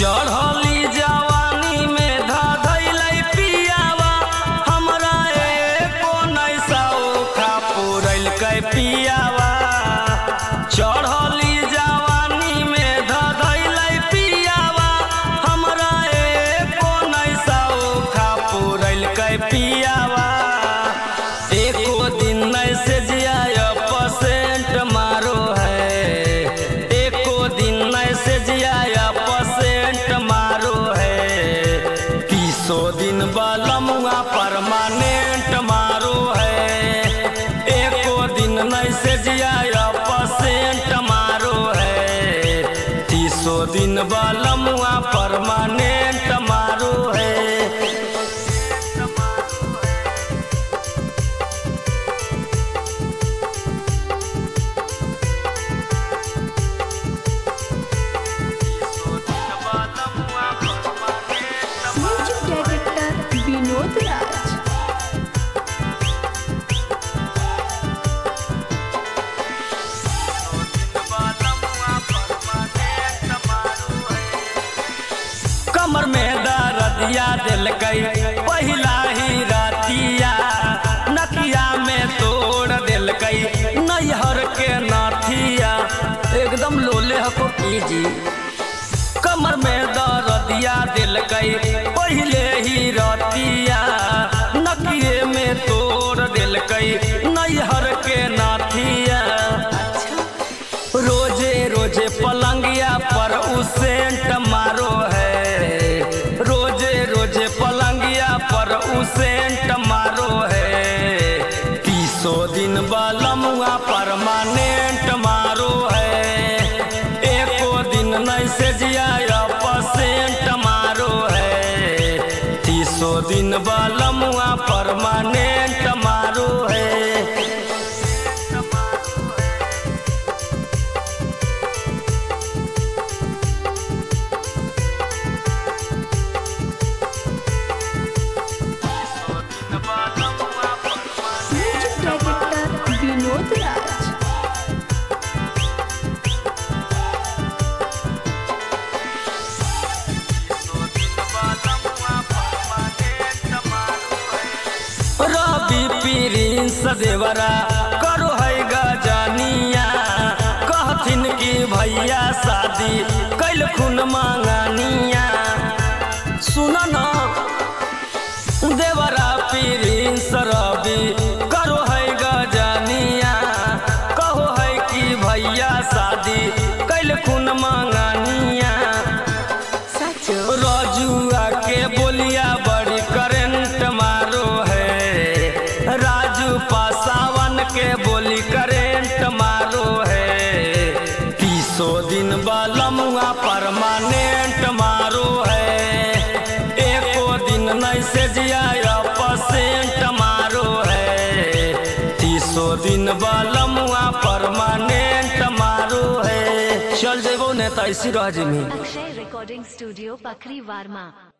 चढ़ली जवानी में धधैलै पियावा हमरा एको नैसा खा पुरैलकै पियावा। चढ़ली जवानी में धधैलै पियावा हमरा एको नैसा खा पुरैलकै पियावा। एको दिन नैसे जिया पसेंट मारो है, एको दिन नैसे जिया पसेंट मारो है। 30 दिन बलमुआ परमानेंट मारो है, एको दिन नैसे जिया पसेंट मारो है। 30 दिन बलमुआ परमानेंट मारो है। विनोद राज। कमर में दर्दिया दिलकै पहिला ही रातिया, नकिया में तोड़ दिलकै नैहर के नाथिया। एकदम लोले हको जी। कमर में दर्दिया दिलकै पहले ही रातिया, नकिए में तोड़ दिलकै नैहर के नाथिया। रोजे रोजे पलंगिया पर उसेंट मारो है, रोजे रोजे पलंगिया पर उसेंट मारो है। 30 दिन बलमुआ परमानेंट मारो है, एको दिन नैसे जिया पसेंट मारो है। 30 दिन बलमुआ परमानेंट मारो है। विनोद राज। रवि प्रिंस देवरा करो है गजनिया, कहथिन कि भैया शादी कैल खून मांगनिया। सुन न देवरा प्रिंस रवि करो है गजनिया, कहो है कि भैया शादी कैल खून मांगनिया। रजुआ के बोलिया बड़ी करेंट मारो है, राजू पासावन के बोली करेंट मारो है। 30 दिन बलमुआ परमानेंट मारो है, एको दिन नैसे जिया पसेंट मारो है। 30 दिन बलमुआ परमानेंट मारो है। चल जेबो ने त ऐसी रह जेमी। Akshay recording studio Pakhri वारमा।